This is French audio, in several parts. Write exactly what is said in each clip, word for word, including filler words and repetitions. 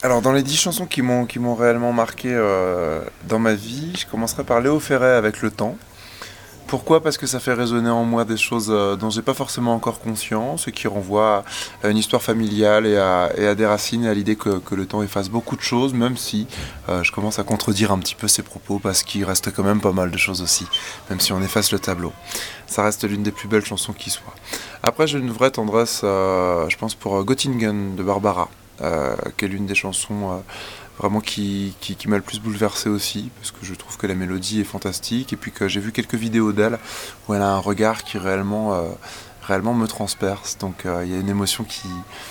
Alors, dans les dix chansons qui m'ont qui m'ont réellement marqué euh, dans ma vie, je commencerai par Léo Ferré avec Le Temps. Pourquoi? Parce que ça fait résonner en moi des choses euh, dont j'ai pas forcément encore conscience et qui renvoient à une histoire familiale et à, et à des racines et à l'idée que, que le temps efface beaucoup de choses, même si euh, je commence à contredire un petit peu ses propos parce qu'il reste quand même pas mal de choses aussi, même si on efface le tableau. Ça reste l'une des plus belles chansons qui soit. Après, j'ai une vraie tendresse, euh, je pense, pour euh, Göttingen de Barbara, euh, qui est l'une des chansons euh, vraiment qui, qui, qui m'a le plus bouleversé aussi, parce que je trouve que la mélodie est fantastique, et puis que j'ai vu quelques vidéos d'elle où elle a un regard qui réellement, euh, réellement me transperce, donc euh, il y a une émotion qui,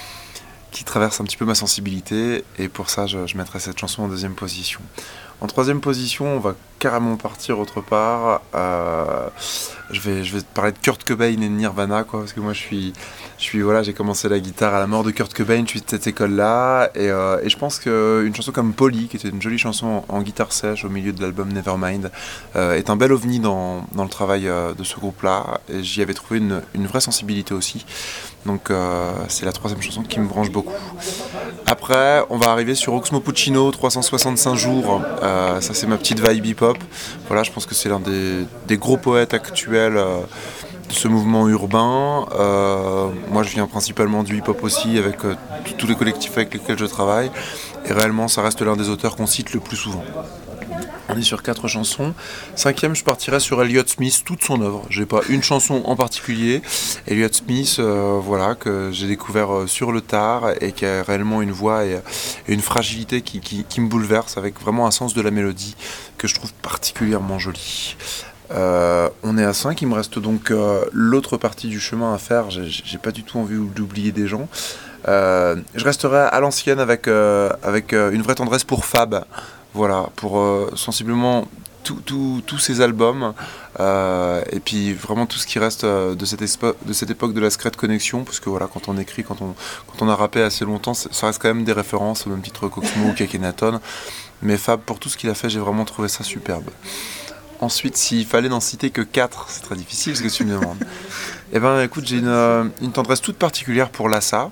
qui traverse un petit peu ma sensibilité, et pour ça je, je mettrai cette chanson en deuxième position. En troisième position, on va carrément partir autre part. Euh, je, vais, je vais te parler de Kurt Cobain et de Nirvana, quoi, parce que moi je suis, je suis voilà, j'ai commencé la guitare à la mort de Kurt Cobain, je suis de cette école-là, et, euh, et je pense qu'une chanson comme Polly, qui était une jolie chanson en, en guitare sèche au milieu de l'album Nevermind, euh, est un bel ovni dans, dans le travail euh, de ce groupe-là, et j'y avais trouvé une, une vraie sensibilité aussi. Donc euh, c'est la troisième chanson qui me branche beaucoup. Après, on va arriver sur Oxmo Puccino, trois cent soixante-cinq jours. Euh, ça, c'est ma petite vibe hip-hop. Voilà, je pense que c'est l'un des, des gros poètes actuels euh, de ce mouvement urbain. Euh, moi, je viens principalement du hip-hop aussi, avec euh, tous les collectifs avec lesquels je travaille. Et réellement, ça reste l'un des auteurs qu'on cite le plus souvent. On est sur quatre chansons. Cinquième, je partirais sur Elliott Smith, toute son œuvre. J'ai pas une chanson en particulier. Elliott Smith, euh, voilà, que j'ai découvert euh, sur le tard et qui a réellement une voix et, et une fragilité qui, qui, qui me bouleverse, avec vraiment un sens de la mélodie que je trouve particulièrement joli. Euh, on est à cinq, il me reste donc euh, l'autre partie du chemin à faire. J'ai, j'ai pas du tout envie d'oublier des gens. Euh, je resterai à l'ancienne avec, euh, avec euh, une vraie tendresse pour Fab. Voilà, pour euh, sensiblement tous tout, tout ces albums, euh, et puis vraiment tout ce qui reste euh, de, cette expo- de cette époque de la Secret Connection, parce que voilà, quand on écrit, quand on, quand on a rappé assez longtemps, ça reste quand même des références, au même titre que Oxmo ou qu'Akhenaton. Mais Fab, pour tout ce qu'il a fait, j'ai vraiment trouvé ça superbe. Ensuite, s'il fallait n'en citer que quatre, c'est très difficile ce que tu me demandes. Eh ben, écoute, j'ai une, une tendresse toute particulière pour Lassa.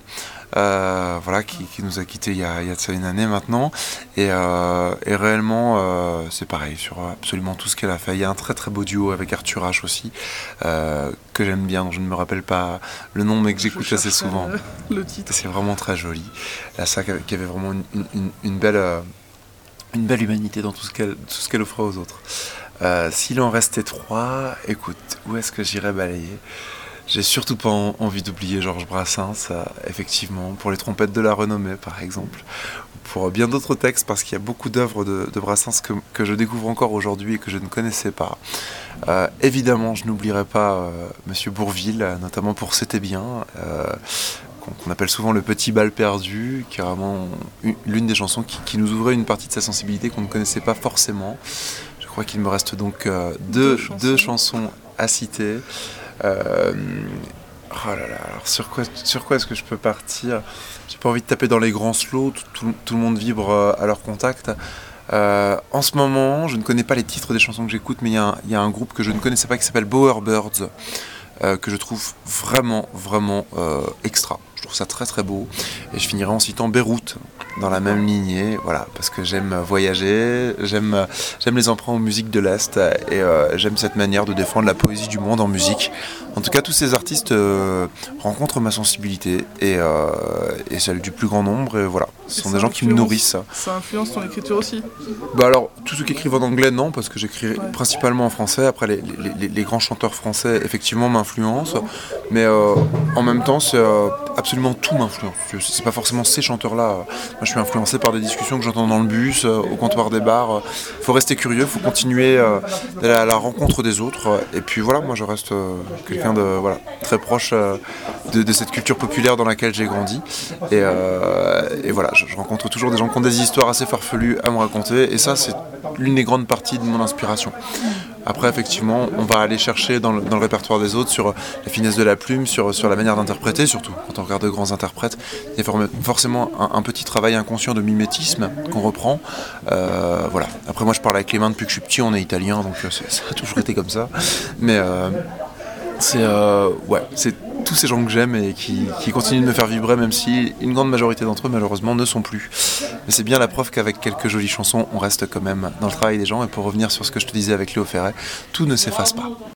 Euh, voilà, qui, qui nous a quittés il y a, il y a de ça une année maintenant, et, euh, et réellement euh, c'est pareil sur absolument tout ce qu'elle a fait. Il y a un très très beau duo avec Arthur H aussi, euh, que j'aime bien, dont je ne me rappelle pas le nom mais que j'écoute assez souvent. Le, le titre. C'est vraiment très joli. Là, ça qui avait vraiment une, une, une belle euh, une belle humanité dans tout ce qu'elle, tout ce qu'elle offrait aux autres. Euh, s'il en restait trois, écoute, où est-ce que j'irais balayer? J'ai surtout pas en, envie d'oublier Georges Brassens, euh, effectivement, pour les trompettes de la renommée, par exemple, ou pour bien d'autres textes, parce qu'il y a beaucoup d'œuvres de, de Brassens que, que je découvre encore aujourd'hui et que je ne connaissais pas. Euh, évidemment, je n'oublierai pas euh, Monsieur Bourvil, notamment pour C'était bien, euh, qu'on, qu'on appelle souvent le petit bal perdu, qui est vraiment une, l'une des chansons qui, qui nous ouvrait une partie de sa sensibilité qu'on ne connaissait pas forcément. Je crois qu'il me reste donc euh, deux, deux, chansons. deux chansons à citer. Euh, oh là là, alors sur quoi, sur quoi est-ce que je peux partir? J'ai pas envie de taper dans les grands slows, tout, tout, tout le monde vibre euh, à leur contact. Euh, en ce moment, je ne connais pas les titres des chansons que j'écoute, mais il y, y a un groupe que je ne connaissais pas qui s'appelle Bowerbirds, euh, que je trouve vraiment, vraiment euh, extra. Je trouve ça très très beau. Et je finirai en citant Beyrouth, dans la même lignée, voilà, parce que j'aime voyager, j'aime, j'aime les emprunts aux musiques de l'Est, et euh, j'aime cette manière de défendre la poésie du monde en musique. En tout cas, tous ces artistes euh, rencontrent ma sensibilité et, euh, et celle du plus grand nombre, et voilà, ce sont des gens qui me nourrissent. Ça influence ton écriture aussi? Bah alors, tous ceux qui écrivent en anglais, non, parce que j'écris ouais. principalement en français. Après, les, les, les, les grands chanteurs français, effectivement, m'influencent, mais euh, en même temps, c'est euh, absolument tout m'influence. C'est pas forcément ces chanteurs-là. Moi, je suis influencé par des discussions que j'entends dans le bus, euh, au comptoir des bars. Il faut rester curieux, il faut continuer euh, d'aller à la rencontre des autres. Et puis voilà, moi, je reste euh, quelqu'un de voilà, très proche euh, de, de cette culture populaire dans laquelle j'ai grandi. Et, euh, et voilà, je, je rencontre toujours des gens qui ont des histoires assez farfelues à me raconter. Et ça, c'est l'une des grandes parties de mon inspiration. Après, effectivement, on va aller chercher dans le, dans le répertoire des autres sur la finesse de la plume, sur, sur la manière d'interpréter, surtout quand on regarde de grands interprètes. Il y a forcément un, un petit travail inconscient de mimétisme qu'on reprend. Euh, voilà. Après, moi, je parle avec les mains depuis que je suis petit, on est italien, donc c'est, ça a toujours été comme ça. Mais euh, c'est, euh, ouais, c'est tous ces gens que j'aime et qui, qui continuent de me faire vibrer, même si une grande majorité d'entre eux malheureusement ne sont plus. Mais c'est bien la preuve qu'avec quelques jolies chansons, on reste quand même dans le travail des gens. Et pour revenir sur ce que je te disais avec Léo Ferré, tout ne s'efface pas.